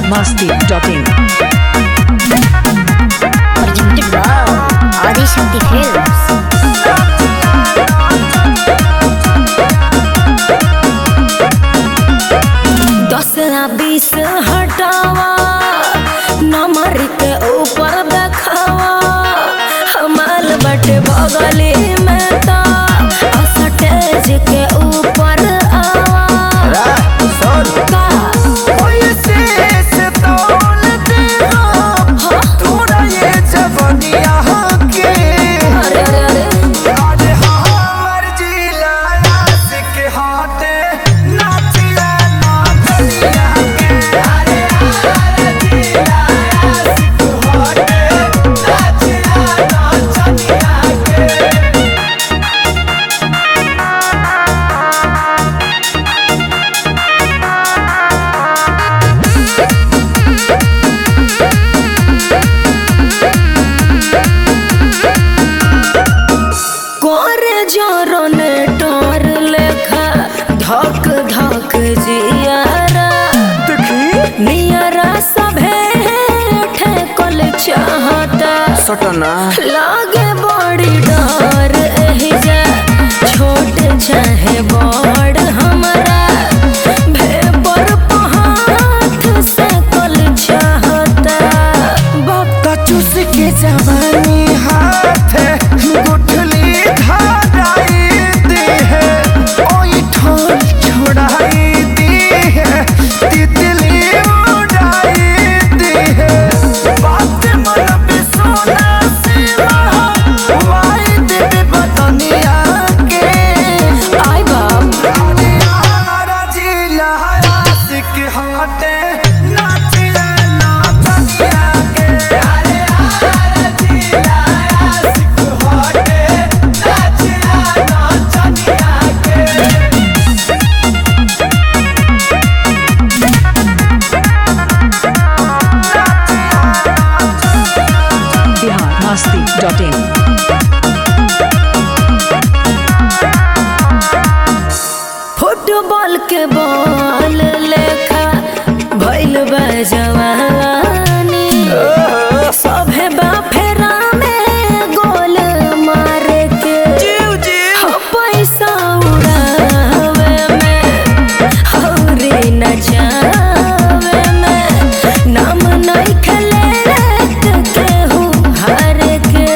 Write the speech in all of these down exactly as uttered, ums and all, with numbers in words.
masti dot in. Presented by Adi Shakti Films. दस बीस हटावा नंबर के ऊपर देखावा हमाल बटे बगली में तो स्टेज के ऊपर आवा का धक धक जियारा नियरा सभे ठेकल चाहता सटना लागे बड़ी डर एहिजा छोट चाहे बड़ हमरा भेपर पहाथ से कल चाहता बाप चूस के जवानी हाथ गुठली धाराई दे है ओई ठोल छोड़ाई दी है तितली उड़ाई दी है बात मन पे सोना सिवा वाई दे बतनिया के आई बाप हमारा जिला आशिक हाथे नाचिया नाचनिया के अरे हमारा जिला आशिक हाथे नाचिया नाचनिया के Bihar masti dot in. Football के बॉल लेखा भइल बा जवानी सभे बा फेरा में गोल मारे के हाँ, पैसा उड़ावे में हौरी नचावे में नाम नहीं खेले केहू हार के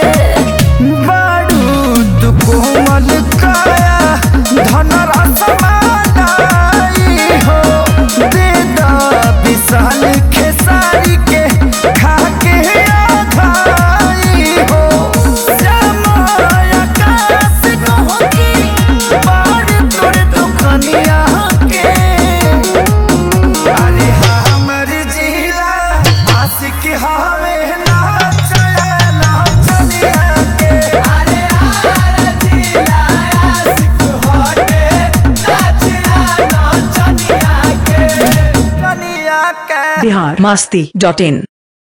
बारूद कोमल काया धनरा समानाई हो दे दा विशाल खेसारी के खा के आधाई हो समय आकाश कहोगी बार तोर दुखनिया के अरे हमर जिला आशिक हवे नाचया नाचनिया के अरे हमारा जिला आशिक होटे नाचया नाचनिया के कनिया के Bihar masti dot in.